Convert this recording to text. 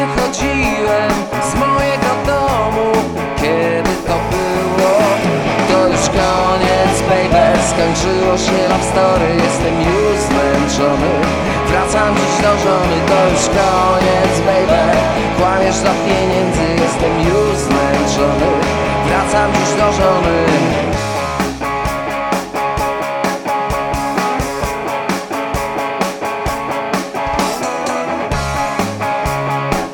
wychodziłem z mojego domu. Kiedy to było? To już koniec, baby. Skończyło się love story. Jestem już zmęczony. Wracam dziś do żony. To już koniec, baby.